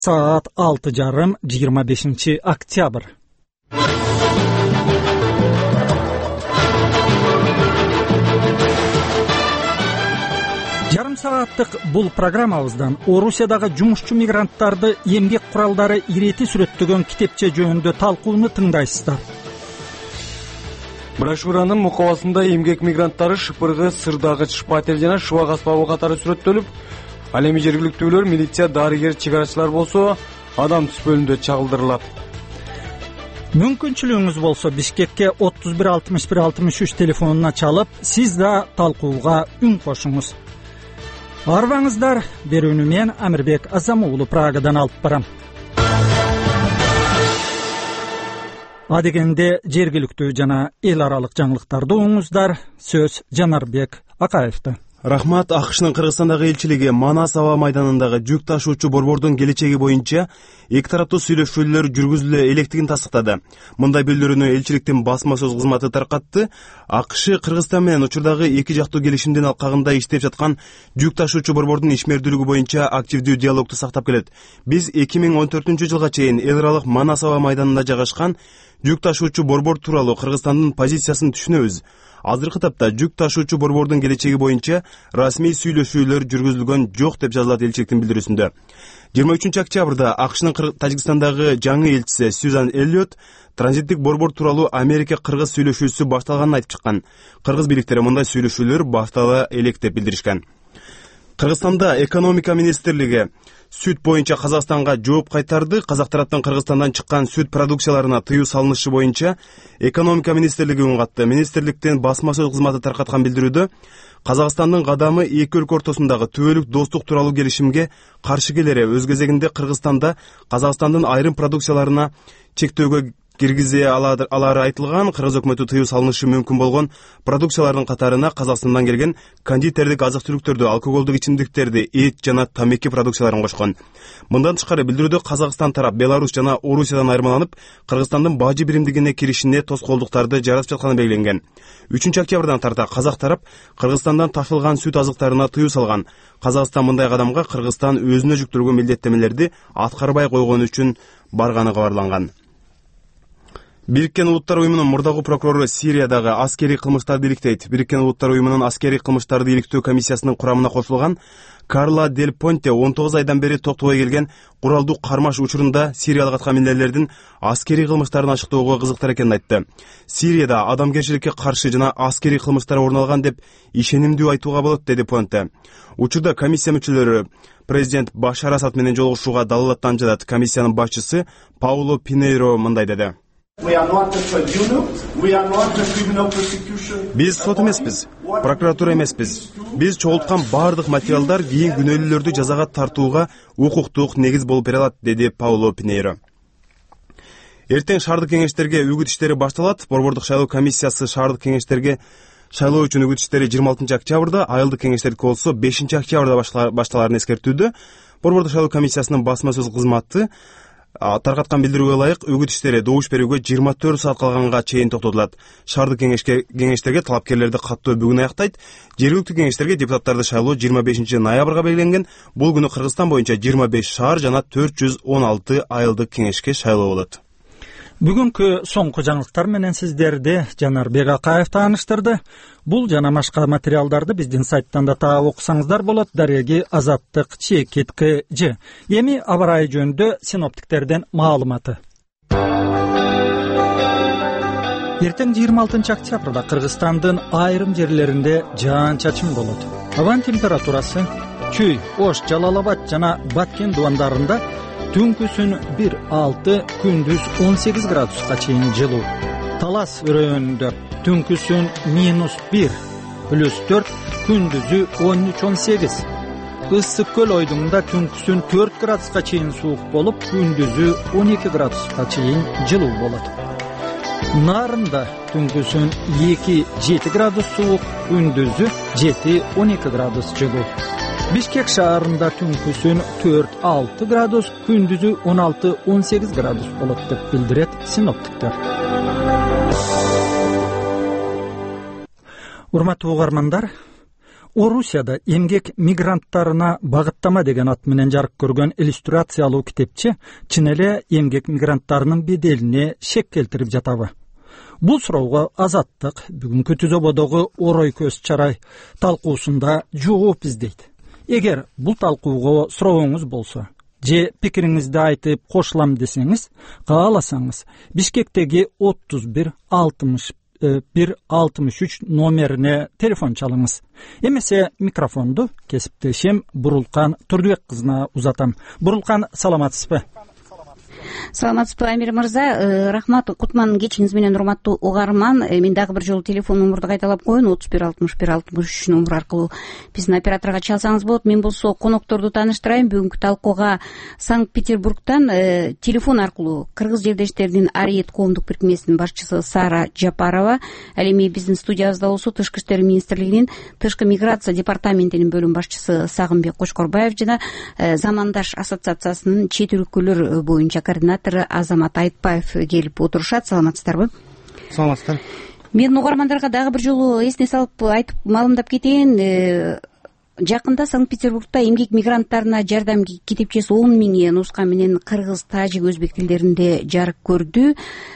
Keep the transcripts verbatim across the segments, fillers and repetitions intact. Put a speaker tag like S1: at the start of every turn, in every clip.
S1: Saat alты жарым жыйырма бешинчи октябрь. Жарым сааттык бул программабыздан Орусиядагы жумушчу мигранттарды эмгек куралдары ирети сүрөттөгөн китепче жөнүндө талкууну тыңдайсыздар.
S2: Брошюранын мукабасында эмгек мигранттары шыпыргы, сырдагыч, шпатель жана шыбак аспабы катары сүрөттөлүп, ал эми жергиликтүүлөр, милиция, дарыгер, чыгарачылар болсо адам түспөлүндө чагылдырылат.
S1: Мүмкүнчүлүгүңүз болсо Бишкекке отуз бир алтымыш бир алтымыш үч телефонуна чалып, сиз да талкууга үн кошуңуз. Арбаңыздар, берүүнү мен Амирбек Азам уулу Прагадан алып барам. Адегенде жергиликтүү жана эл аралык жаңылыктарды угуңуздар. Сөз Жанарбек Акаевде.
S3: Рахмат. АКШнын Кыргызстандагы элчилиги Манас аба майданындагы жүк ташуучу борбордун келечеги боюнча эки тараптуу сүйлөшүүлөр жүргүзүлө электигин тастыктады. Мындай билдирүүнү элчиликтин басма сөз кызматы таркатты. АКШ Кыргызстан менен учурдагы эки жактуу келишимдин алкагында иштеп жаткан жүк ташуучу борбордун ишмердүүлүгү боюнча активдүү диалогду сактап келет. Биз эки миң он төртүнчү жылга чейин эл аралык Манас аба майданында жайгашкан жүк ташуучу борбор тууралуу Кыргызстандын позициясын түшүнөбүз. Азыркы тапта жүк ташуучу борбордун келечеги боюнча расмий сүйлөшүүлөр жүргүзүлгөн жок деп жазылат элчиликтин билдирүүсүндө. жыйырма үчүнчү октябрда АКШнын Тажикстандагы жаңы элчиси Сьюзан Эллиот транзиттик борбор тууралуу Америка-Кыргыз сүйлөшүүсү башталганын айтып чыккан. Кыргыз бийликтери мындай сүйлөшүүлөр баштала элек деп билдиришкен. Кыргызстанда экономика министрлиги сүт боюнча Казакстанга жооп кайтарды. Казак тараптан Кыргызстандан чыккан сүт продукцияларына тыюу салынышы боюнча экономика министрлиги үн катты. Министрликтин басма сөз кызматы таркаткан билдирүүдө Казакстандын кадамы эки өлкө ортосундагы түбөлүк достук тууралуу келишимге каршы келери, өз кезегинде Кыргызстанда Казакстандын айрым продукцияларына чектөөгө киргизе алары айтылган. Кыргыз өкмөтү тыюу салынышы мүмкүн болгон продукциялардын катарына Казакстандан келген кондитердик азык-түлүктөрдү, алкоголдук ичимдиктерди, эт жана тамеки продукцияларын кошкон. Мындан тышкары билдирүүдө Казакстан тарап Беларусь жана Орусиядан айырмаланып, Кыргызстандын бажы биримдигине киришине тоскоолдуктарды жаратып жатканы белгиленген. үчүнчү октябрдан тарта Казак тарап Кыргызстандан ташылган сүт азыктарына тыюу салган. Казакстан мындай кадамга Кыргызстан өзүнө жүктөлгөн милдеттемелерди аткарбай койгону үчүн барганы кабарланган. Бириккен Улуттар уюмунун мурдагы прокурору Сириядагы аскерий кылмыштарды иликтейт. Бириккен Улуттар уюмунун аскерий кылмыштарды иликтөө комиссиясынын курамына кошулган Карла Дель Понте он тогуз айдан бери токтобой келген куралдуу кармаш учурунда сириялык аткаминерлердин аскерий кылмыштарын ачыктоого кызыктар экенин айтты. Сирияда адамгерчиликке каршы жана аскерий кылмыштар орун алган деп ишенимдүү айтууга болот, деди Понте. Учурда комиссия мүчөлөрү президент Башар Асад менен жолугушууга далалаттан жатат. Комиссиянын башчысы Пауло Пинейро мындай деди. Биз сот эмеспиз, прокуратура эмеспиз. Биз чогулткан бардык материалдар кийин күнөөлүүлөрдү жазага тартууга укуктук негиз болуп бере алат, деди Пауло Пинейро. Эртең шаардык кеңештерге үгүт иштери башталат. Борбордук шайлоо комиссиясы шаардык кеңештерге шайлоо үчүн үгүт иштери жыйырма алтынчы октябрда, айылдык кеңештердики болсо бешинчи октябрда башталарын эскертүүдө. Борбордук шайлоо комиссиясынын басма сөз кызматы таркаткан билдирүүгө ылайык үгүт иштери добуш берүүгө жыйырма төрт саат калганга чейин токтотулат. Шаардык кеңештерге талапкерлерди каттоо бүгүн аяктайт. Жергиликтүү кеңештерге депутаттарды шайлоо жыйырма бешинчи ноябрга белгиленген. Бул күнү Кыргызстан боюнча жыйырма беш шаар жана төрт жүз он алты айылдык кеңешке шайлоо болот.
S1: Бүгүнкү соңку жаңылыктар менен сиздерди Жанарбек Акаев тааныштырды. Бул жана башка материалдарды биздин сайттан да таап окусаңыздар болот. Дареги Азаттык Чекит К Ж. Эми аба ырайы жөнүндө синоптиктерден маалыматы. Эртең жыйырма алтынчы октябрда Кыргызстандын айрым жерлеринде жаан-чачын болот. Абанын температурасы Чүй, Ош, Жалал-Абад жана Баткен дубандарында түнкүсүн бир алты, күндүз он сегиз градуска чейин жылуу. Талас районунда түнкүсүн минус бир, плюс төрт, күндүзү он үч он сегиз. Ысык көл ойдуңда түнкүсүн төрт градуска чейин суук болуп, күндүзү он эки градуска чейин жылуу болот. Нарында түнкүсүн эки жети градус суук, күндүзү жети он эки градус жылуу. Бишкек шаарында түнкүсүн төрт алты градус, күндүзү он алты он сегиз градус болот деп билдирет синоптиктер. Урматтуу угармандар, Орусияда эмгек мигранттарына багыттама деген ат менен жарык көргөн иллюстрациялуу китепче чын эле эмгек мигранттарынын беделине шек келтирип жатабы? Бул суроого Азаттык бүгүнкү түзөбодогу Орой көз чарай талкуусунда жооп издейт. Эгер бул талкууга сурооңуз болсо же пикириңизди айтып кошулам десеңиз, кааласаңыз Бишкектеги отуз бир алтымыш бир алтымыш үч номерине телефон чалыңыз. Эмесе микрофонду кесиптешим Бурулкан Турдубек кызына узатам. Бурулкан, саламатсызбы?
S4: Саламатсызбы, Амир мырза. Рахмат, кутман кечиңиз менен, урматтуу угарман. Мен дагы бир жолу телефон номурду кайталап коеюн. отуз бир алтымыш бир алтымыш үч номер аркылуу биздин операторго чалсаңыз болот. Мен болсо конокторду тааныштырайын. Бүгүнкү талкууга Санкт-Петербургтан телефон аркылуу кыргыз жердештеринин Ариет коомдук бирикмесинин башчысы Сара Жапарова, ал эми биздин студиябызда болсо Тышкы иштер министрлигинин тышкы миграция департаментинин бөлүм башчысы Сагынбек Кочкорбаев жана Замандаш ассоциациясынын чет өлкөлөр боюнча координатору Азамат Айтбаев келип отурушат. Саламатсыздарбы?
S3: Саламатсыздар.
S4: Мен угармандарга дагы бир жолу эсине салып айтып маалымдап кетейин. Жакында Санкт-Петербургда эмгек мигранттарына жардам китепчеси он миң нуска менен кыргыз, тажик, өзбек тилдеринде жарык көрдү.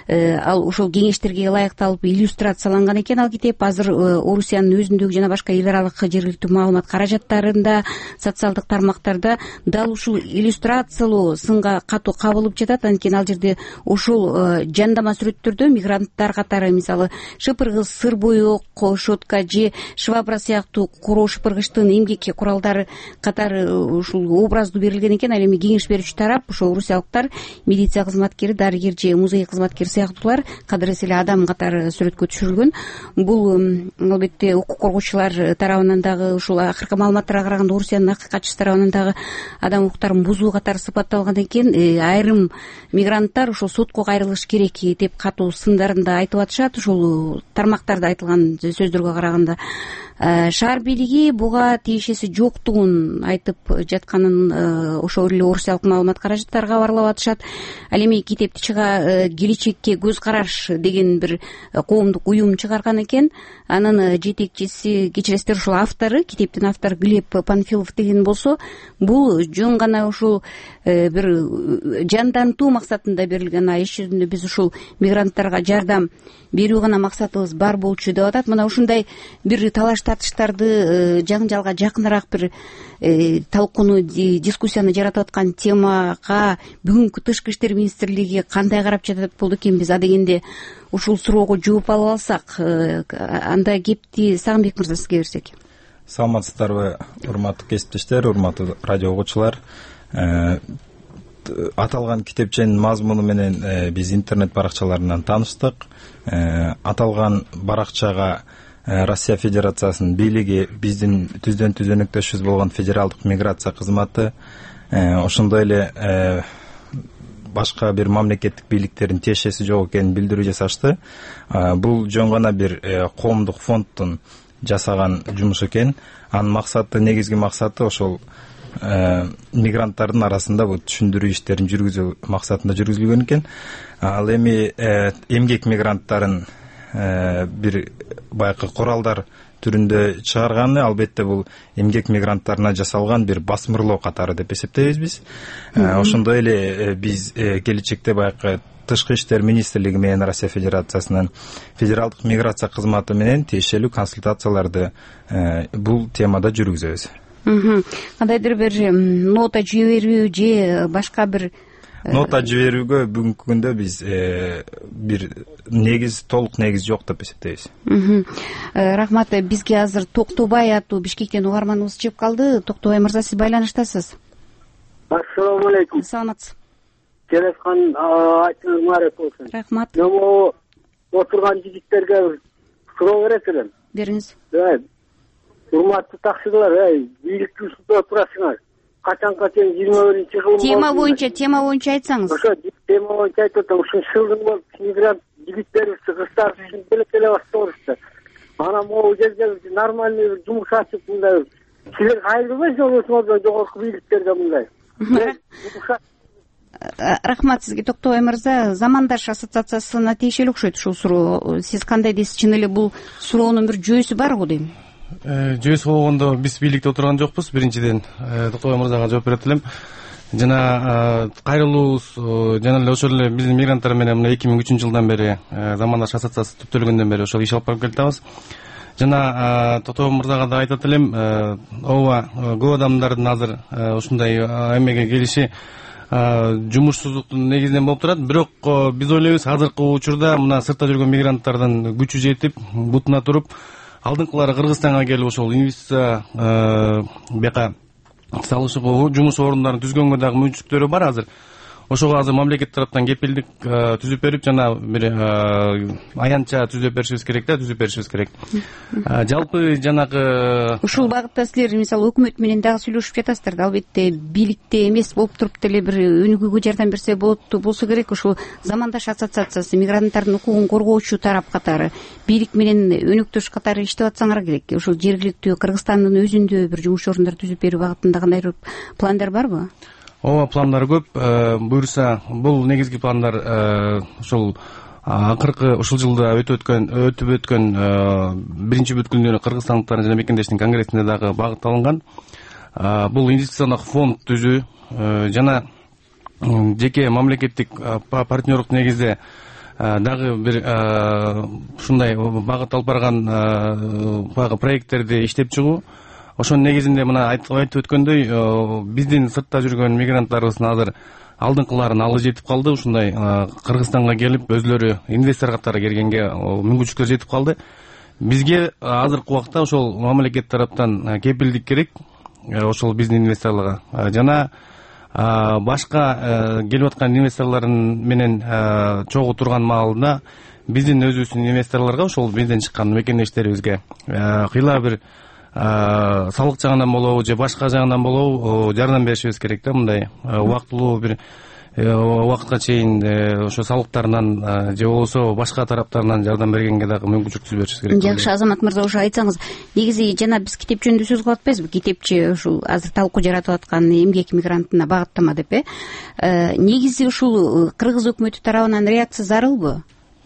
S4: Ал ошол кеңештерге ылайыкталып иллюстрацияланган экен. Ал китеп азыр Орусиянын өзүндөгү жана башка эл аралык жергиликтүү маалымат каражаттарында, социалдык тармактарда дал ушул иллюстрациялоо сынга катуу кабылып жатат. Анткени ал жерде ошол жандама сүрөттөрдө мигранттар катары, мисалы шыпыргыз, сыр боек, щетка же швабра сыяктуу куроо шыпыргычтын эмгек куралдары катары ушул образды берилген экен. Ал эми кеңеш берүүчү тарап, ошо орусиялыктар, милиция кызматкери, дарыгер же музей кызматкери сыяктуулар кадырес эле адам катары сүрөткө түшүрүлгөн. Бул албетте укук коргоочулар тарабынан дагы, ушул акыркы маалыматтарга караганда Орусиянын акыйкатчысы тарабынан дагы адам укуктарын бузуу катары сыпатталган экен. Айрым мигранттар ушул сотко кайрылыш керек деп катуу сындарында айтып атышат. Ушул тармактарда айтылган сөздөргө караганда шаар бийлиги буга тиешеси жоктугун айтып жатканын ошол эле орусиялык маалымат каражаттары кабарлап атышат. Ал эми китепти чыга келечекке көз караш деген бир коомдук уюм чыгарган экен. Анын жетекчиси, кечиресиздер, ушул автору, китептин автору Глеб Панфилов деген болсо, бул жөн гана ушул бир жандантуу максатында берилген. А иш жүзүндө биз ушул мигранттарга жардам берүү гана максатыбыз бар болчу деп атат. Мына ушундай бир талаш татыштарды жаңжалга жакыныраак бир талкууну, дискуссияны жаратып аткан темага бүгүнкү Тышкы иштер министрлиги кандай карап жатат болду экен? Биз адегенде ушул суроого жооп алып алсак, анда кепти Сагынбек мырза сизге берсек.
S5: Саламатсыздарбы, урматтуу кесиптештер, урматтуу радио угуучулар. Аталган китепченин мазмуну менен биз интернет баракчаларынан тааныштык. Аталган баракчага Россия Федерациясынын бийлиги, биздин түздөн түзөнүктөшүбүз болгон федералдык миграция кызматы, ошондой эле башка бир мамлекеттик бийликтердин тиешеси жок экенин билдирүү жасашты. Бул жөн гана бир коомдук фонддун жасаган жумуш экен. Анын максаты, негизги максаты ошол мигранттардын арасында бул түшүндүрүү иштерин жүргүзүү максатында жүргүзүлгөн экен. Ал эми эмгек мигранттарын бир байкы куралдар түрүндө чыгарганы, албетте бул эмгек мигранттарына жасалган бир басмырлоо катары деп эсептейбиз биз. Ошондой эле биз келечекте байкы Тышкы иштер министрлиги менен Россия Федерациясынын федералдык миграция кызматы менен тиешелүү консультацияларды бул темада жүргүзөбүз.
S4: Кандайдыр бир нота жиберүү же башка бир
S5: нота жиберүүгө бүгүнкү күндө биз бир негиз, толук негиз жок деп эсептейбиз.
S4: Рахмат. Бизге азыр Токтобай аттуу Бишкектен угарманыбыз чыгып калды. Токтобай мырза, сиз байланыштасыз.
S6: Ассаламу алейкум.
S4: Саламатсыз.
S6: Телефон айтыңыз маарет болсун.
S4: Рахмат.
S6: Мен отурган жигиттерге суроо берет элем.
S4: Бериңиз.
S6: Урматтуу таксырлар, бийликти устунда турасыңар. Качанга чейин жыйырма биринчи кылым
S4: тема боюнча тема боюнча айтсаңыз.
S6: Ошо тема боюнча айтып атам. Ушул сылдың болуп мигрант жигиттерибиз, кыздар үчүн белек эле баштабызды. Анан могу жерде нормальный бир жумуш ачып мындай силер кайрылбайсыңар өзүңөрдөн жогорку бийликтерге мындай.
S4: Рахмат сизге, Токтобай мырза. Замандаш ассоциациясына тиешелүү окшойт ушул суроо. Сиз кандай дейсиз? Чын эле бул суроонун бир жүйөсү барбы дейм?
S2: жөөс болгондо биз бийликте отурган жокпуз. Биринчиден Токтобай мырзага жооп берет элем. Жана кайрылуубуз жана эле ошол эле биздин мигранттар менен мына эки миң үчүнчү жылдан бери замандаш ассоциация түптөлгөндөн бери ошол иш алып барып келатабыз. Жана Токтобай мырзага да айтат элем, ооба көп адамдардын азыр ушундай эмеге келиши жумушсуздуктун негизинен болуп турат. Бирок биз ойлойбуз, азыркы учурда мына сыртта жүргөн мигранттардын күчү жетип, бутуна туруп, алдыңкылары Кыргызстанга келип ошол инвестиция бияка салышууга, жумуш орундарын түзгөнгө дагы мүмкүнчүлүктөрү бар азыр. Ошого азыр мамлекет тараптан кепилдик түзүп берип, жана бир аянтча түзүп беришибиз керек да, түзүп беришибиз керек. Жалпы жанагы
S4: ушул багытта силер мисалы өкмөт менен дагы сүйлөшүп жатасыздар да, албетте бийликте эмес болуп туруп деле бир өнүгүүгө жардам берсе болот болсо керек. Ушул замандаш ассоциациясы мигранттардын укугун коргоочу тарап катары бийлик менен өнөктөш катары иштеп атсаңар керек. Ушул жергиликтүү Кыргызстандын өзүндө бир жумуш орундар түзүп берүү багытында кандайдыр пландар барбы?
S2: Ооба, пландар көп. Буюрса, бул негизги пландар ушул акыркы ушул жылда өтүп өткөн өтүп өткөн биринчи бүткүлдүгү Кыргызстандыктардын жана мекендештин конгрессинде дагы багытталган. Бул инвестициондук фонд түзүү жана жеке мамлекеттик партнерлук негизде дагы бир ушундай багыт алып барган баягы проекттерди иштеп чыгуу. Ошонун негизинде мына айтып өткөндөй, биздин сыртта жүргөн мигранттарыбыздын азыр алдыңкыларын алы жетип калды. Ушундай Кыргызстанга келип өзлөрү инвестор катары келгенге мүмкүнчүлүктөр жетип калды. Бизге азыркы убакта ошол мамлекет тараптан кепилдик керек, ошол биздин инвесторлорго. Жана башка келип аткан инвесторлордун менен чогуу турган маалында биздин өзүбүздүн инвесторлорго, ошол бизден чыккан мекендештерибизге кыйла бир салык жагынан болобу же башка жагынан болобу жардам беришибиз керек да. Мындай убактылуу бир убакытка чейин ошо салыктарынан же болбосо башка тараптарынан жардам бергенге дагы мүмкүнчүлүк түзүп беришибиз керек.
S4: Жакшы, Азамат мырза, ошо айтсаңыз, негизи жана биз китеп жөнүндө сөз кылып атпайбызбы? Китепчи ушул азыр талкуу жаратып аткан эмгек мигрантына багыттама деп, э негизи ушул кыргыз өкмөтү тарабынан реакция зарылбы?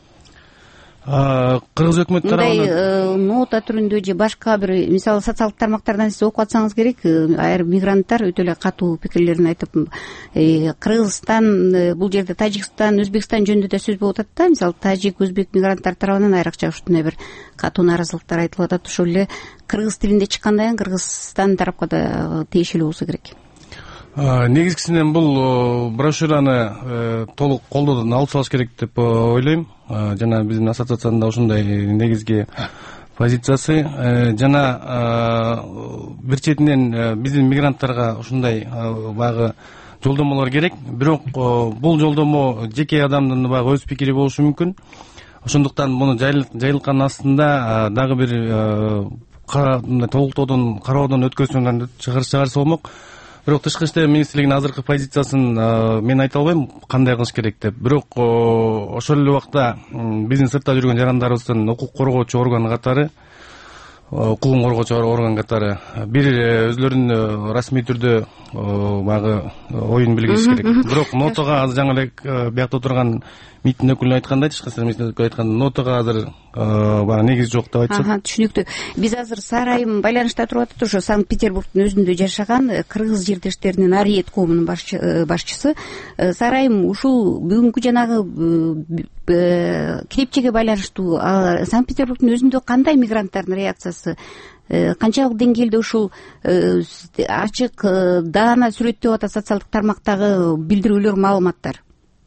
S2: Кыргыз өкмөт тарабынан
S4: мындай нота түрүндө же башка бир, мисалы социалдык тармактардан сиз окуп атсаңыз керек, айрым мигранттар өтө эле катуу пикирлерин айтып, Кыргызстан, бул жерде Тажикстан, Өзбекстан жөнүндө да сөз болуп атат да. Мисалы тажик, өзбек мигранттар тарабынан айрыкча ушундай бир катуу нааразылыктар айтылып атат. Ошол эле кыргыз тилинде чыккандан кийин Кыргызстан тарапка да тиешелүү болсо керек.
S2: Негизгисинен бул брошюраны толук колдоодон алып салыш керек деп ойлойм. Жана биздин ассоциациянын да ушундай негизги позициясы. Жана бир четинен биздин мигранттарга ушундай баягы жолдомолор керек. Бирок бул жолдомо жеке адамдын баягы өз пикири болушу мүмкүн. Ошондуктан муну жайылткан астында дагы бир толуктоодон, кароодон өткөзүлгөн чыгарса болмок. Бирок тышкы иштер министрлигинин азыркы позициясын мен айта албайм кандай кылыш керек деп. Бирок ошол эле убакта биздин сыртта жүргөн жарандарыбыздын укук коргоочу орган катары, укугун коргоочу орган катары бир өзлөрүнүн расмий түрдө баягы оюн билгизиш керек. Бирок нотага азыр жаңы эле биякта отурган МИДтин өкүлү айткандай, тышкы иштер министринин өкүлү айткандай, нотага азыр баягы негиз жок деп айтышат.
S4: Ага, түшүнүктүү. Биз азыр Сара айым байланышта туруп атат. Ошо Санкт-Петербургдун өзүндө жашаган кыргыз жердештеринин Ариет коомунун башчысы. Сара айым, ушул бүгүнкү жанагы китепчеге байланыштуу Санкт-Петербургдун өзүндө кандай мигранттардын реакциясы, канчалык деңгээлде ушул ачык даана сүрөттөп атат социалдык тармактагы билдирүүлөр, маалыматтар?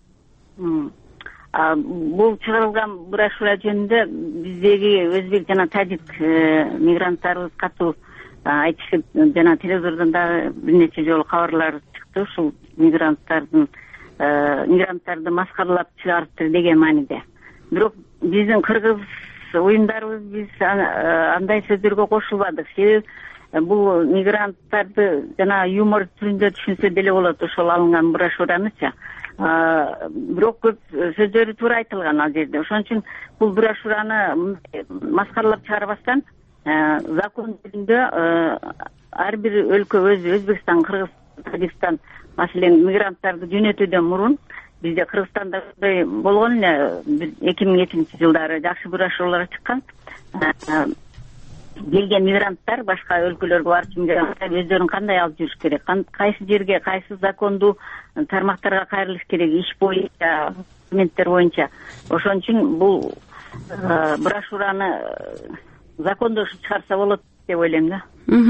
S7: Бул чыгарылган брошюра жөнүндө биздеги өзбек жана тажик мигранттарыбыз катуу айтышып, жана телевизордон дагы бир нече жолу кабарлар чыкты. Ушул мигранттардын мигранттарды маскаралап чыгарыптыр деген мааниде. Бирок биздин кыргыз уюмдарыбыз биз андай сөздөргө кошулбадык. Себеби бул мигранттарды жана юмор түрүндө түшүнсө деле болот ошол алынган брошюранычы. Бирок көп сөздөрү туура айтылган ал жерде. Ошон үчүн бул брошюраны маскаралап чыгарбастан закон түрүндө ар бир өлкө өзү, Өзбекстан, Кыргызстан, Тажикстан маселен мигранттарды жөнөтүүдөн мурун бизде Кыргызстанда болгон эле эки миң экинчи жылдары жакшы брошюралар чыккан. келген мигранттар башка өлкөлөргө барчу мигранттар өздөрүн кандай алып жүрүш керек, кайсы жерге, кайсы закондуу тармактарга кайрылыш керек, иш боюнча, документтер боюнча. Ошон үчүн бул брошюраны закондошуп чыгарса болот деп ойлойм да.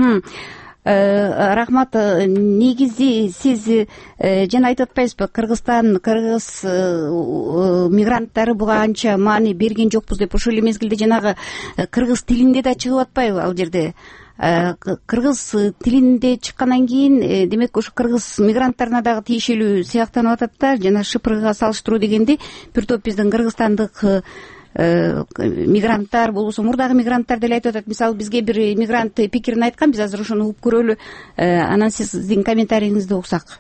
S4: Рахмат. Негизи сиз жана айтып атпайсызбы, Кыргызстан, кыргыз мигранттары буга анча маани берген жокпуз деп. Ошол эле мезгилде жанагы кыргыз тилинде да чыгып атпайбы ал жерде? Кыргыз тилинде чыккандан кийин демек ошо кыргыз мигранттарына дагы тиешелүү сыяктанып атат да. Жана ШПРга салыштыруу дегенде бир топ биздин кыргызстандык мигранттар болбосо мурдагы мигранттар деле айтып атат. Мисалы бизге бир мигрант пикирин айткан, биз азыр ошону угуп көрөлү, анан сиздин комментарийиңизди уксак.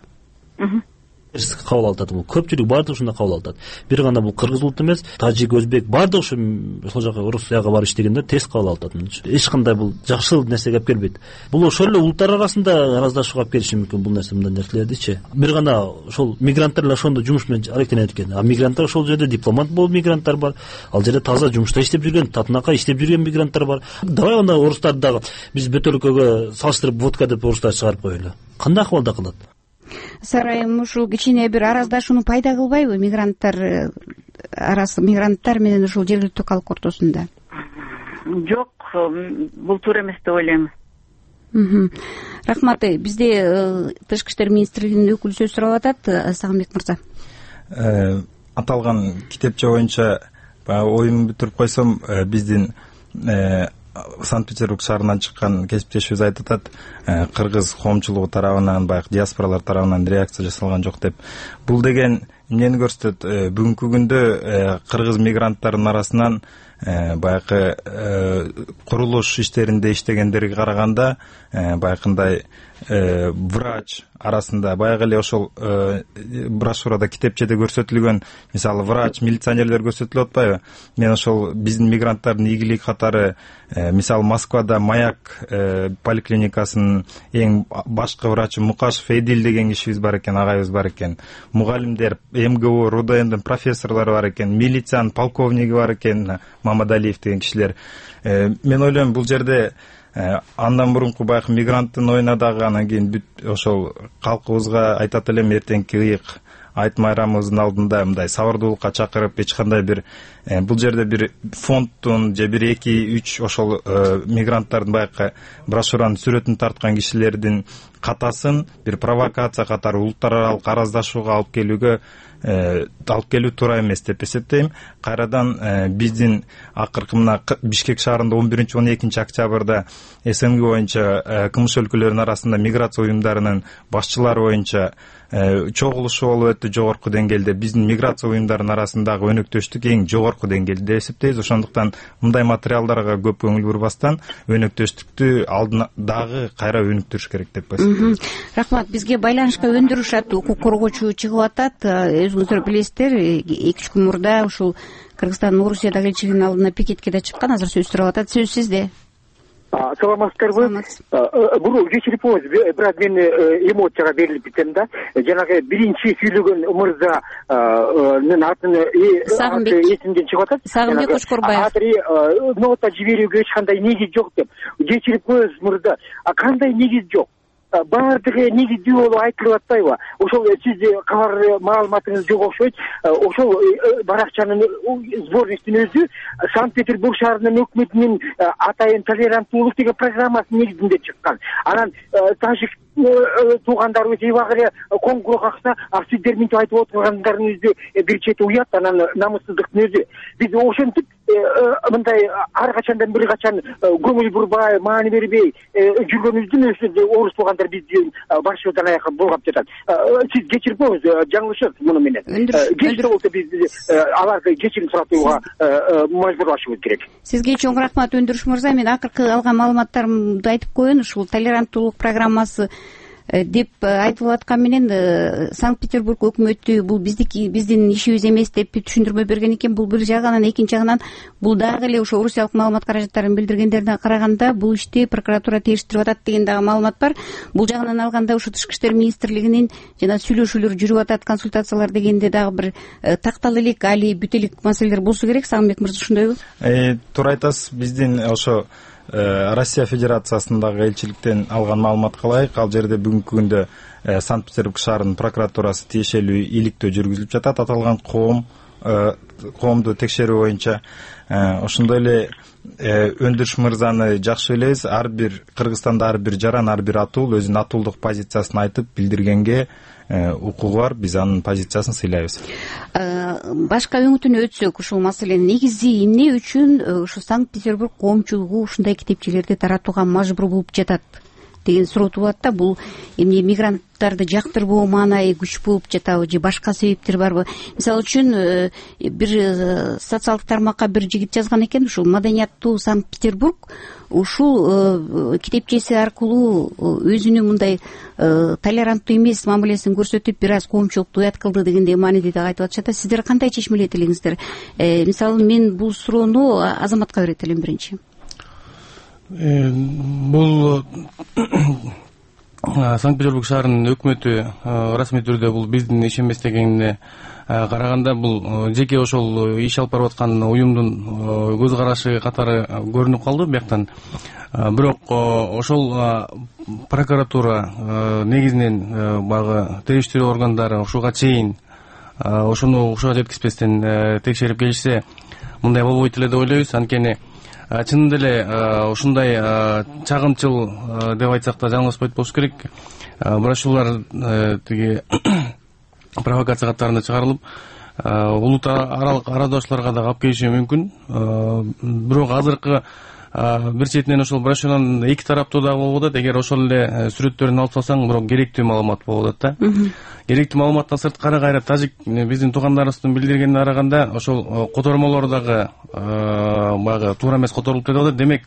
S8: Кабыл алып атат. Бул көпчүлүк баардыгы ушундай кабыл алып атат. Бир гана бул кыргыз улут эмес, тажик, өзбек баардыгы ушу ошол жака Орусияга барып иштегендер тез кабыл алып атат. Эч кандай бул жакшы нерсеге алып келбейт. Бул ошол эле улуттар арасында араздашууга алып келиши мүмкүн бул нерсе, мындай нерселердичи. Бир гана ошол мигранттар эле ошондо жумуш менен алектенет экен. А мигранттар ошол жерде дипломат болуп мигранттар бар. Ал жерде таза жумушта иштеп жүргөн, татынакай иштеп жүргөн мигранттар бар. Давай анда орустарды дагы биз бөтөлкөгө салыштырып водка деп орустарды чыгарып коелу. Кандай акыбалда кылат?
S4: Сарайым ушул кичине бир араздашууну пайда кылбайбы мигранттар арасы, мигранттар менен ушул жергиликтүү калк ортосунда?
S7: Жок, бул туура эмес деп ойлойм.
S4: Рахмат. Бизде Тышкы иштер министрлигинин өкүлү сөз сурап атат. Сагынбек мырза.
S5: Аталган китепче боюнча оюмду бүтүрүп койсом, биздин Санкт-Петербург шаарынан чыккан кесиптешибиз айтып атат, кыргыз коомчулугу тарабынан, баягы диаспоралар тарабынан реакция жасалган жок деп. Бул деген эмнени көрсөтөт? Бүгүнкү күндө кыргыз мигранттардын арасынан баягы курулуш иштеринде иштегендерге караганда баягындай врач арасында баягы эле ошол брошюрада, китепчеде көрсөтүлгөн, мисалы врач, милиционерлер көрсөтүлүп атпайбы? Мен ошол биздин мигранттардын ийгилиги катары, мисалы Москвада Маяк поликлиникасынын эң башкы врачы Мукашев Эдил деген кишибиз бар экен, агайыбыз бар экен. Мугалимдер, МГУ, РУДНдин профессорлору бар экен, милициянын полковниги бар экен, Мамадалиев деген кишилер. Мен ойлойм, бул жерде андан мурунку баягы мигранттын оюна дагы анан кийин бүт ошол калкыбызга айтат элем, эртеңки ыйык айт майрамыбыздын алдында мындай сабырдуулукка чакырып, эч кандай бир бул жерде бир фондтун же бир эки үч ошол мигранттардын баягы брошюранын сүрөтүн тарткан кишилердин катасын бир провокация катары улуттар аралык араздашууга алып келүүгө алып келүү туура эмес деп эсептейм. Кайрадан биздин акыркы мына Бишкек шаарында он биринчи он экинчи октябрда СНГ боюнча кмш өлкөлөрүнүн арасында миграция уюмдарынын башчылары боюнча чогулушу болуп өтү жогорку деңгээлде. Биздин миграция уюмдарынын арасындагы өнөктөштүк эң жогорку деңгээлде эсептейбиз. Ошондуктан мындай материалдарга көп көңүл бурбастан өнөктөштүктү алдына дагы кайра өнүктүрүш керек деп эсептейм.
S4: Рахмат. Бизге байланышка өндүрүшат укук коргоочу чыгып атат. Өзүңүздөр билесиздер, эки үч күн мурда ушул Кыргызстандын Орусиядагы элчилигинин алдына пикетке да чыккан. Азыр сөз сурап атат. Сөз сизде.
S6: Саламатсыздарбы? Бул кечирип коюңуз, бирок мен эмоцияга берилип кетем да. Жанагы биринчи сүйлөгөн мырзанын атын эсимден чыгып атат.
S4: Сагынбек Кошкорбаев.
S6: Азыр нота жиберүүгө эч кандай негиз жок деп. Кечирип коюңуз мырза. А кандай негиз жок? Баардыгы негиздүү болуп айтылып атпайбы? Ошол сиз кабар маалыматыңыз жок окшойт. Ошол баракчанын сборниктин өзү Санкт-Петербург шаарынын өкмөтүнүн атайын толеранттуулук деген программасынын негизинде чыккан. Анан тажик туугандарыбыз эбак эле коңгуроо какса, а сиздер мынтип айтып отургандарыңызды бир чети уят, анан намыссыздыктын өзү. Биз ошентип мындай ар качандан бир качан көңүл бурбай, маани бербей жүргөнүбүздүн өзү орус туугандар биздин башыбыздан аяка болгап жатат. Сиз кечирип коюңуз, жаңылышат муну менен. Кеч болсо биз аларды кечирим суратууга мажбурлашыбыз керек.
S4: Сизге чоң рахмат Өндүрүш мырза. Мен акыркы алган маалыматтарымды айтып коеюн. Ушул толеранттуулук программасы деп айтылып аткан менен Санкт-Петербург өкмөтү бул биздики биздин ишибиз эмес деп түшүндүрмө берген экен. Бул бир жагынан, экинчи жагынан бул дагы эле ошо Орусиялык маалымат каражаттарын билдиргендерине караганда бул ишти прокуратура териштирип атат деген дагы маалымат бар. Бул жагынан алганда ушу Тышкы иштер министрлигинин жана сүйлөшүүлөр жүрүп атат, консультациялар дегенде дагы бир тактала элек, али бүтө элек маселелер болсо керек. Сагынбек мырза ошондойбу?
S5: Туура айтасыз. Биздин ошо Россия Федерациясындагы элчиликтен алган маалыматка ылайык, ал жерде бүгүнкү күндө Санкт Петербург шаарынын прокуратурасы тиешелүү иликтөө жүргүзүлүп жатат. Аталган коом коомду текшерүү боюнча ошондой эле Өндүрүш мырзаны жакшы билебиз. Ар бир Кыргызстанда ар бир жаран, ар бир атуул өзүнүн атуулдук позициясын айтып билдиргенге укугу бар. Биз анын позициясын сыйлайбыз.
S4: Башка өңүтүнө өтсөк, ушул маселени негизи эмне үчүн ушу Санкт Петербург коомчулугу ушундай китепчелерди таратууга мажбур болуп жатат деген суроо туулат да. Бул эмне мигранттарды жактырбоо маанайы күч болуп жатабы же башка себептер барбы? Мисалы үчүн бир социалдык тармакка бир жигит жазган экен, ушул Маданияттуу Санкт Петербург ушул китепчеси аркылуу өзүнүн мындай толеранттуу эмес мамилесин көрсөтүп, бир аз коомчулукту уят кылды дегендей мааниде да айтып атышат. Сиздер кандай чечмелейт элеңиздер? Мисалы мен бул суроону Азаматка берет элем биринчи.
S2: Бул Санкт Петербург шаарынын өкмөтү расмий түрдө бул биздин иш эмес дегенине караганда бул жеке ошол иш алып барып аткан уюмдун көз карашы катары көрүнүп калды бияктан. Бирок ошол прокуратура негизинен баягы териштирүү органдары ушуга чейин ошону ушуга жеткизбестен текшерип келишсе мындай болбойт эле деп ойлойбуз. Анткени чынында эле ушундай чагымчыл деп айтсак да жаңылышпайт болуш керек. Брошюралар тиги провокация катарында чыгарылып, улут аралык арадоштууларга да алып келиши мүмкүн. Бирок азыркы бир четинен ошол брошюранын эки тараптуу да болуп атат. Эгер ошол эле сүрөттөрүн алып салсаң, бирок керектүү маалымат болуп атат да. Керектүү маалыматтан сырткары кайра тажик биздин туугандарыбыздын билдиргенине караганда ошол котормолор дагы баягы туура эмес которулуп деп атат. Демек,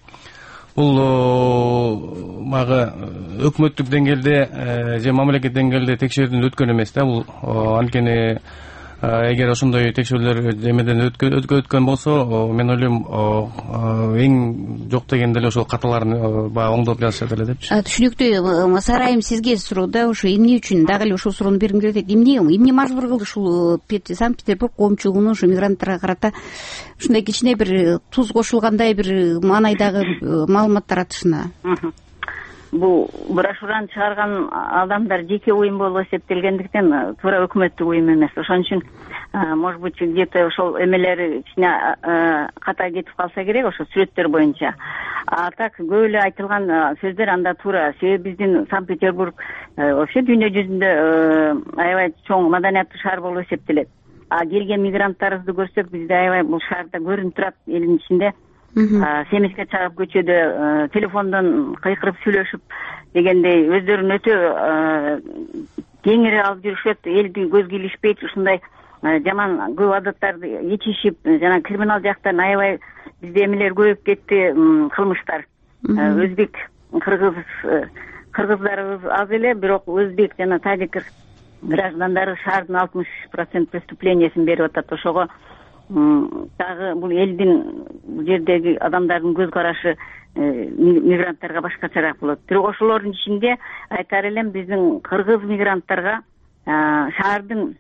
S2: бул баягы өкмөттүк деңгээлде же мамлекет деңгээлде текшерүүдөн өткөн эмес да. Бул анткени эгер ошондой текшерүүлөр эмеден өткөн болсо, мен ойлойм эң жок дегенде эле ошол каталарын баягы оңдоп жазышат эле депчи.
S4: Түшүнүктүү. Сарайым, сизге суроо да, ошо эмне үчүн дагы эле ушул суроону бергим келет. Эмне эмне мажбур кылды ушул Санкт Петербург коомчулугуну ушу мигранттарга карата ушундай кичине бир туз кошулгандай бир маанайдагы маалымат таратышына?
S7: Бул брошюраны чыгарган адамдар жеке уюм болуп эсептелгендиктен туура өкмөттүк уюм эмес. Ошон үчүн, может быть, где-то ошол эмелери кичине ката кетип калса керек, ошо сүрөттөр боюнча. А так көп эле айтылган сөздөр анда туура. Себеби биздин Санкт Петербург вообще дүйнө жүзүндө аябай чоң маданияттуу шаар болуп эсептелет. А келген мигранттарыбызды көрсөк, бизде аябай бул шаарда көрүнүп турат, элдин ичинде. Семизге чыгып көчөдө телефондон кыйкырып сүйлөшүп дегендей өздөрүн өтө кеңири алып жүрүшөт, элди көзгө илишпейт, ушундай жаман көп адаттарды ичишип, жана криминал жактан аябай бизде эмелер көбөйүп кетти, кылмыштар. Өзбек, кыргыз кыргыздарыбыз аз эле, бирок өзбек жана тажик граждандары шаардын алтымыш процент преступлениясын берип атат. Ошого дагы бул элдин, бул жердеги адамдардын көз карашы мигранттарга башкачараак болот. Бирок ошолордун ичинде айтар элем, биздин кыргыз мигранттарга шаардын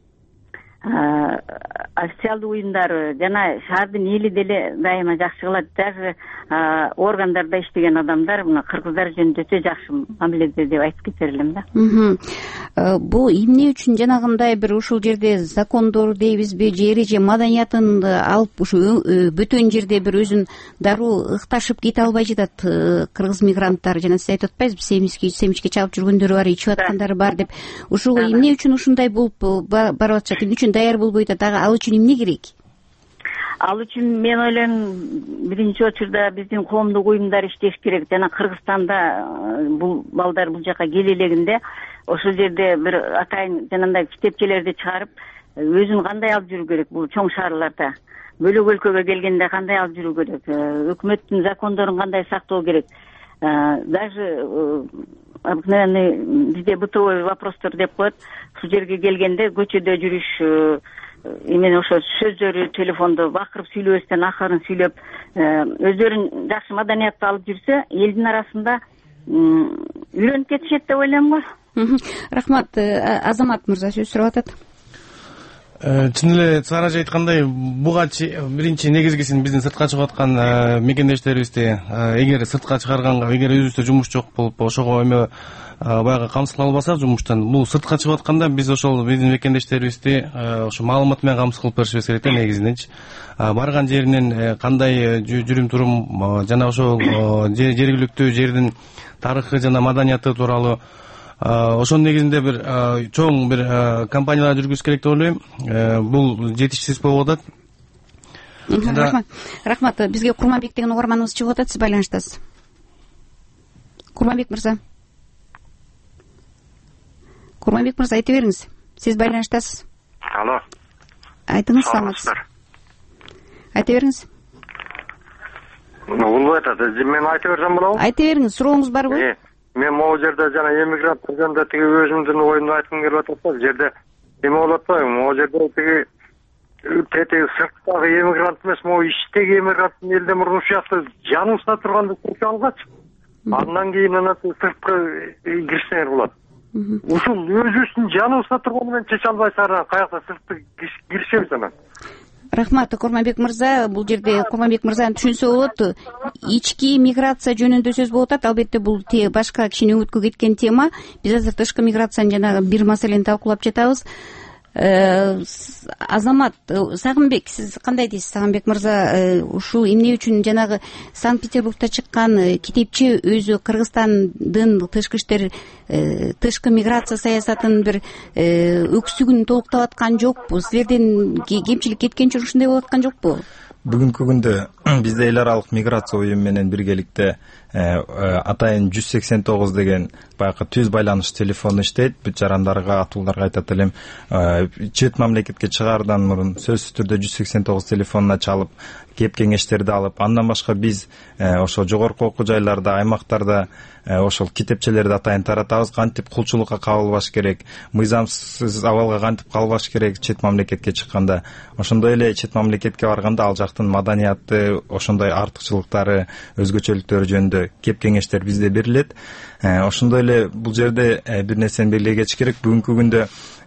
S7: официалдуу уюмдары жана шаардын эли деле дайыма жакшы кылат. Даже органдарда иштеген адамдар мына кыргыздар жөнүндө өтө жакшы мамиледе деп айтып кетер элем да.
S4: Бул эмне үчүн жанагындай бир ушул жерде закондор дейбизби же эреже маданиятын алып ушу бөтөн жерде бир өзүн дароо ыкташып кете албай жатат кыргыз мигранттар? Жана сиз айтып атпайсызбы, семизге семичке чалып жүргөндөрү бар, ичип аткандары бар деп. Ушул эмне үчүн ушундай болуп барып атышат? Эмне үчүн даяр болбой атат? Дагы ал үчүн эмне керек?
S7: Ал үчүн мен ойлойм, биринчи очурда биздин коомдук уюмдар иштеш керек. Жана Кыргызстанда бул балдар бул жака келелегинде ошол жерде бир атайын жанагындай китепчелерди чыгарып, өзүн кандай алып жүрүү керек бул чоң шаарларда. Бөлөк өлкөгө келгенде кандай алып жүрүү керек? Өкмөттүн закондорун кандай сактоо керек? Даже обыкновенный бизде бытовой вопростор деп коет. Ушул жерге келгенде көчөдө жүрүш, эмне ошо сөздөрү телефондо бакырып сүйлөбөстөн акырын сүйлөп, өздөрүн жакшы маданиятты алып жүрсө, элдин арасында үйрөнүп кетишет деп ойлойм го.
S4: Рахмат. Азамат мырза сөз сурап атат.
S2: чын эле сааража айткандай буга биринчи негизгисин биздин сыртка чыгып аткан мекендештерибизди эгер сыртка чыгарганга, эгер өзүбүздө жумуш жок болуп ошого эме баягы камсыз кыла албасак жумуштан, бул сыртка чыгып атканда биз ошол биздин мекендештерибизди ошо маалымат менен камсыз кылып беришибиз керек да негизиненчи. Барган жеринен кандай жүрүм турум жана ошол жергиликтүү жердин тарыхы жана маданияты тууралуу ошонун негизинде бир чоң бир компаниялар жүргүзүш керек деп ойлойм. Бул жетишсиз болуп атат.
S4: Рахмат. Рахмат. Бизге Курманбек деген угарманыбыз чыгып атат, сиз байланыштасыз. Курманбек мырза. Курманбек мырза, айта бериңиз. Сиз байланыштасыз.
S9: Алло.
S4: Айтыңыз, саламатсыз. Айта бериңиз.
S9: Болбой атат. Мен айта берсем болобу?
S4: Айта бериңиз, сурооңуз барбы?
S9: Мен могу жерде жана эмигранттар жөнүндө тиги өзүмдүн оюмду айткым келип атат да. Жерде эме болуп атпайбы? Могу жерде тиги тетиги сырттагы эмигрант эмес, могу ичтеги эмигранттын элден мурун ушуякта жаныбызда турганды көрүп алгачы. Андан кийин анан сырткы кирсеңер болот. Ушул өзүбүздүн жаныбызда турганы менен чече албайсыз, анан каякта сыртты киришебиз анан.
S4: Рахмат, Курманбек мырза. Бул жерде Курманбек мырзаны түшүнсө болот. Ички миграция жөнүндө сөз болуп атат. Албетте бул башка кичине өткө кеткен тема. Биз азыр тышкы миграциянын жанагы бир маселени талкуулап жатабыз. Азамат Сагынбек, сиз кандай дейсиз? Сагынбек мырза, ушул эмне үчүн жанагы Санкт-Петербургда чыккан китепчи өзү Кыргызстандын тышкы иштер тышкы миграция саясатынын бир өксүгүн толуктап аткан жокпу? Силерден кемчилик кеткенчи ушундай болуп аткан жокпу?
S5: Бүгүнкү күндө бизде эл аралык миграция уюму менен биргеликте атайын жүз сексен тогуз деген баягы түз байланыш телефону иштейт. Бүт жарандарга, атууларга айтат элем, чет мамлекетке чыгаардан мурун сөзсүз түрдө жүз сексен тогуз телефонуна чалып, кеп кеңештерди алып, андан башка биз ошо жогорку окуу жайларда, аймактарда ошол китепчелерди атайын таратабыз. Кантип кулчулукка кабылбаш керек, мыйзамсыз абалга кантип калбаш керек чет мамлекетке чыкканда. Ошондой эле чет мамлекетке барганда ал жактын маданияты, ошондой артыкчылыктары, өзгөчөлүктөрү жөнүндө кеп кеңештер бизде берилет. Ошондой эле бул жерде бир нерсени белгилей кетиш керек. Бүгүнкү күндө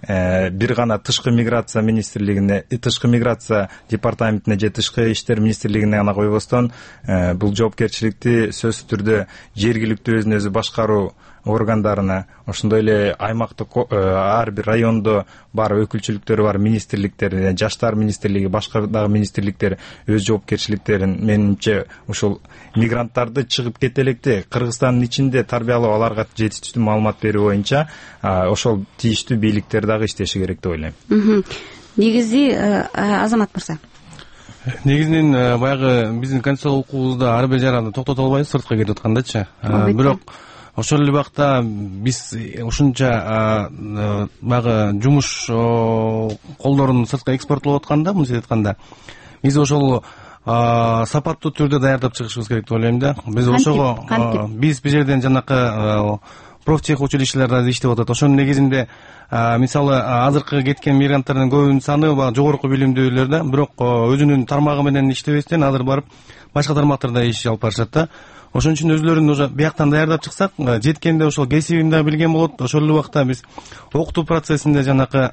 S5: бир гана тышкы миграция министрлигине, тышкы миграция департаментине же тышкы иштер министрлигине гана койбостон, бул жоопкерчиликти сөзсүз түрдө жергиликтүү өзүн өзү башкаруу органдарына, ошондой эле аймактык ар бир райондо бар өкүлчүлүктөрү бар министрликтер, жаштар министрлиги, башка дагы министрликтер өз жоопкерчиликтерин, менимче ушул мигранттарды чыгып кете электе Кыргызстандын ичинде тарбиялоо, аларга жетиштүү маалымат берүү боюнча ошол тийиштүү бийликтер дагы иштеши керек деп ойлойм.
S4: Негизи Азамат мырза,
S2: негизинен баягы биздин конституциялык укугубузда ар бир жаранды токтото албайбыз сыртка кетип аткандачы. Бирок ошол эле убакта биз ушунча баягы жумуш колдорун сыртка экспортлоп атканда, мынча айтканда, биз ошол сапаттуу түрдө даярдап чыгышыбыз керек деп ойлойм да. Биз ошого биз бул жерден жанакы профтех училищелерде иштеп атат. Ошонун негизинде мисалы азыркы кеткен мигранттардын көбүнүн саны жогорку билимдүүлөр да, бирок өзүнүн тармагы менен иштебестен азыр барып башка тармактарда иш алып барышат да. Ошон үчүн өзлөрүн уже бияктан даярдап чыксак, жеткенде ошол кесибин да билген болот. Ошол эле убакта биз окутуу процессинде жанакы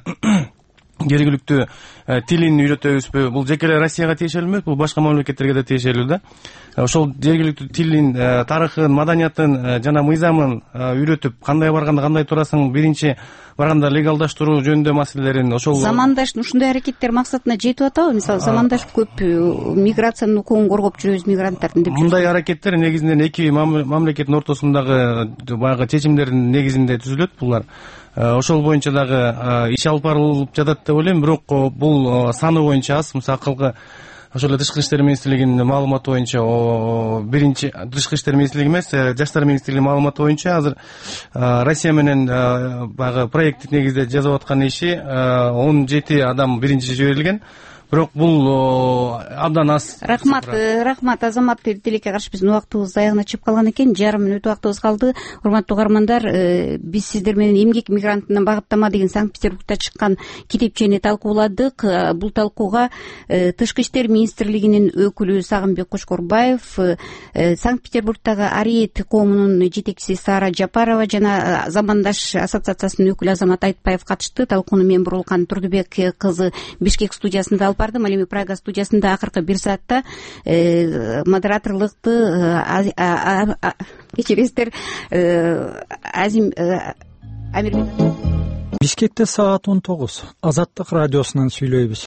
S2: жергиликтүү тилин үйрөтөбүзбү? Бул жеке эле Россияга тиешелүү эмес, бул башка мамлекеттерге да тиешелүү да. Ошол жергиликтүү тилин, тарыхын, маданиятын жана мыйзамын үйрөтүп, кандай барганда кандай турасың, биринчи барганда легалдаштыруу жөнүндө маселелерин ошол
S4: замандаш ушундай аракеттер максатына жетип атабы? Мисалы, замандаш көп миграциянын укугун коргоп жүрөбүз мигранттардын деп.
S2: Мындай аракеттер негизинен эки мамлекеттин ортосундагы баягы чечимдердин негизинде түзүлөт булар. Ошол боюнча дагы иш алып барылып жатат деп ойлойм, бирок бул саны боюнча аз. Мисалкы ошол эле тышкы иштер министрлигинин маалыматы боюнча биринчи тышкы иштер министрлиги эмес, жаштар министрлигинин маалыматы боюнча азыр Россия менен баягы проекттик негизде жасап аткан иши он жети адам биринчи жиберилген. бирок бул абдан аз.
S4: Рахмат, рахмат Азамат. Тилекке каршы биздин убактыбыз аягына чыгып калган экен. Жарым мүнөт убактыбыз калды. Урматтуу угармандар, биз сиздер менен эмгек мигрантына багыттама деген Санкт-Петербургда чыккан китепчени талкууладык. Бул талкууга Тышкы иштер министрлигинин өкүлү Сагынбек Кошкорбаев, Санкт-Петербургдагы Ариет коомунун жетекчиси Сара Жапарова жана Замандаш ассоциациясынын өкүлү Азамат Айтпаев катышты. Талкууну мен Бурулкан Турдубек кызы Бишкек студиясында алып бардым. Ал эми Прага студиясында акыркы бир саатта модераторлукту кечиресиздер Азим Амирбек.
S1: Бишкекте саат он тогуз. Азаттык радиосунан сүйлөйбүз.